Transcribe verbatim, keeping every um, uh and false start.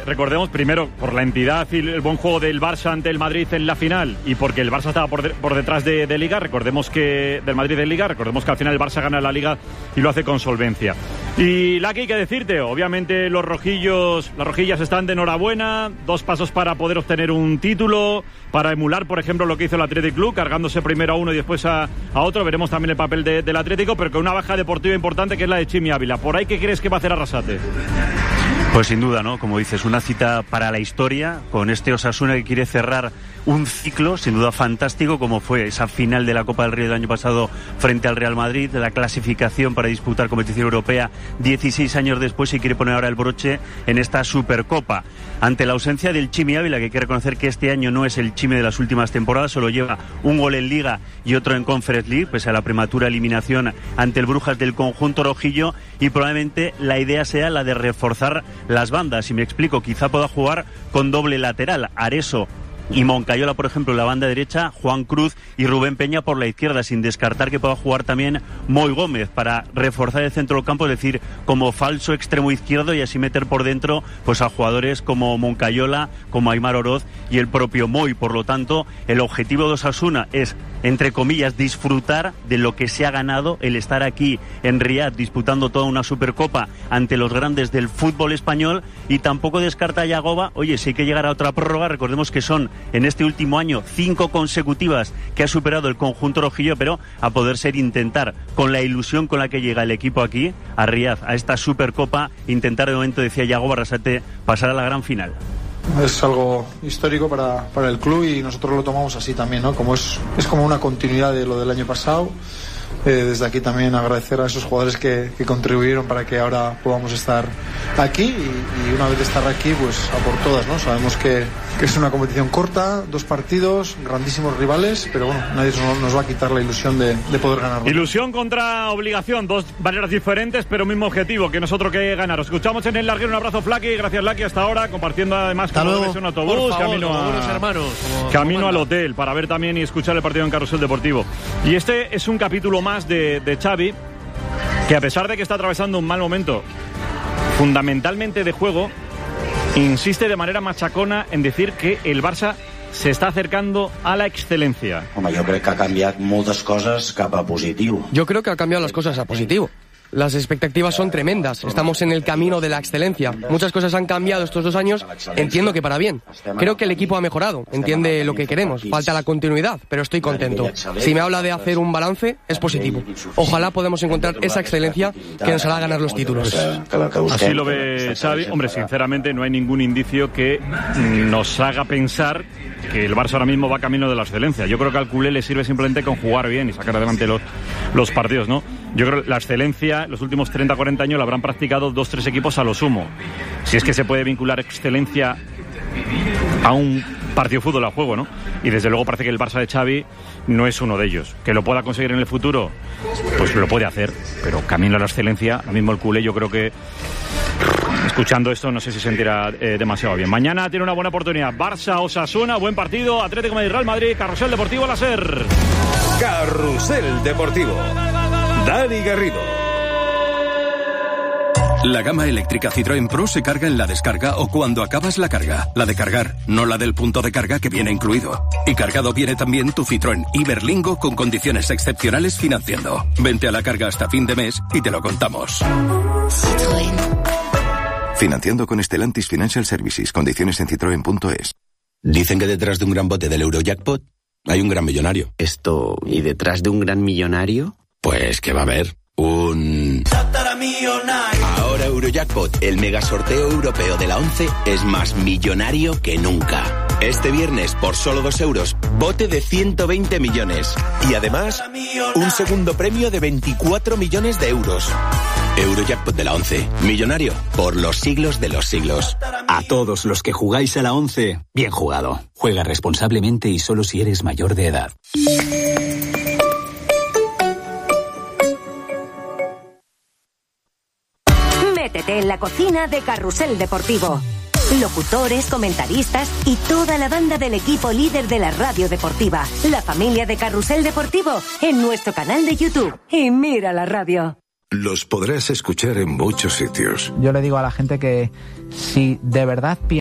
recordemos primero por la entidad y el buen juego del Barça ante el Madrid en la final y porque el Barça estaba por, de, por detrás de, de Liga, recordemos que del Madrid en Liga, recordemos que al final el Barça gana la Liga y lo hace con solvencia. Y Lucky, ¿qué decirte? Obviamente los rojillos, las rojillas están de enhorabuena, dos pasos para poder obtener un título, para emular, por ejemplo, lo que hizo el Athletic Club, cargándose primero a uno y después a, a otro. Veremos también el papel de, del Atlético, pero con una baja deportiva importante que es la de Chimi Ávila. ¿Por ahí qué crees que va a hacer Arrasate? Pues sin duda, ¿no? Como dices, una cita para la historia con este Osasuna que quiere cerrar un ciclo, sin duda fantástico, como fue esa final de la Copa del Rey del año pasado frente al Real Madrid, la clasificación para disputar competición europea dieciséis años después, y quiere poner ahora el broche en esta Supercopa. Ante la ausencia del Chimi Ávila, que hay que reconocer que este año no es el Chimi de las últimas temporadas, solo lleva un gol en Liga y otro en Conference League, pese a la prematura eliminación ante el Brujas del conjunto rojillo, y probablemente la idea sea la de reforzar las bandas. Y me explico, quizá pueda jugar con doble lateral, Areso y Moncayola, por ejemplo, en la banda derecha, Juan Cruz y Rubén Peña por la izquierda, sin descartar que pueda jugar también Moy Gómez para reforzar el centro del campo, es decir, como falso extremo izquierdo, y así meter por dentro pues a jugadores como Moncayola, como Aimar Oroz y el propio Moy. Por lo tanto, el objetivo de Osasuna es, entre comillas, disfrutar de lo que se ha ganado, el estar aquí en Riad disputando toda una Supercopa ante los grandes del fútbol español, y tampoco descarta Yagoba, oye, si hay que llegar a otra prórroga. Recordemos que son en este último año cinco consecutivas que ha superado el conjunto rojillo, pero a poder ser intentar, con la ilusión con la que llega el equipo aquí a Riad, a esta Supercopa, intentar de momento, decía Yagoba Arrasate, pasar a la gran final. Es algo histórico para, para el club, y nosotros lo tomamos así también, ¿no? Como es, es como una continuidad de lo del año pasado. Eh, desde aquí también agradecer a esos jugadores que, que contribuyeron para que ahora podamos estar aquí, y, y una vez de estar aquí, pues a por todas, ¿no? Sabemos que, que es una competición corta, dos partidos, grandísimos rivales, pero bueno, nadie nos, nos va a quitar la ilusión de, de poder ganar. Ilusión contra obligación, dos maneras diferentes, pero mismo objetivo, que nosotros que ganar. Os escuchamos en el larguero, un abrazo, Flaky, gracias Flaky, hasta ahora, compartiendo además con un autobús, favor, camino, a, hermanos, como, camino como al hotel, para ver también y escuchar el partido en Carrusel Deportivo. Y este es un capítulo más de, de Xavi, que a pesar de que está atravesando un mal momento, fundamentalmente de juego, insiste de manera machacona en decir que el Barça se está acercando a la excelencia. Home, jo crec que ha canviat moltes coses cap a positiu. Yo creo que ha cambiado las cosas a positivo. Las expectativas son tremendas, estamos en el camino de la excelencia. Muchas cosas han cambiado estos dos años, entiendo que para bien. Creo que el equipo ha mejorado, entiende lo que queremos, falta la continuidad, pero estoy contento. Si me habla de hacer un balance, es positivo. Ojalá podamos encontrar esa excelencia que nos hará ganar los títulos. Así lo ve Xavi. Hombre, sinceramente no hay ningún indicio que nos haga pensar que el Barça ahora mismo va camino de la excelencia. Yo creo que al culé le sirve simplemente con jugar bien y sacar adelante los, los partidos, ¿no? Yo creo que la excelencia, los últimos treinta a cuarenta años la habrán practicado dos tres equipos a lo sumo. Si es que se puede vincular excelencia a un partido de fútbol a juego, ¿no? Y desde luego parece que el Barça de Xavi no es uno de ellos. Que lo pueda conseguir en el futuro, pues lo puede hacer, pero camino a la excelencia, ahora mismo el culé yo creo que, escuchando esto, no sé si sentirá eh, demasiado bien. Mañana tiene una buena oportunidad. Barça, Osasuna, buen partido. Atlético de Madrid, Real Madrid, Carrusel Deportivo, la SER. Carrusel Deportivo. Dani Garrido. La gama eléctrica Citroën Pro se carga en la descarga o cuando acabas la carga. La de cargar, no la del punto de carga que viene incluido. Y cargado viene también tu Citroën Iberlingo con condiciones excepcionales financiando. Vente a la carga hasta fin de mes y te lo contamos. Citroën. Financiando con Stellantis Financial Services. Condiciones en citroen punto es. Dicen que detrás de un gran bote del Eurojackpot hay un gran millonario. Esto, ¿y detrás de un gran millonario? Pues que va a haber un... Ahora Eurojackpot, el mega sorteo europeo de la ONCE, es más millonario que nunca. Este viernes, por solo dos euros, bote de ciento veinte millones. Y además, un segundo premio de veinticuatro millones de euros. Eurojackpot de la ONCE, millonario por los siglos de los siglos. A todos los que jugáis a la ONCE, bien jugado. Juega responsablemente y solo si eres mayor de edad. Métete en la cocina de Carrusel Deportivo. Locutores, comentaristas y toda la banda del equipo líder de la radio deportiva. La familia de Carrusel Deportivo en nuestro canal de YouTube. Y mira la radio. Los podrás escuchar en muchos sitios. Yo le digo a la gente que si de verdad piensas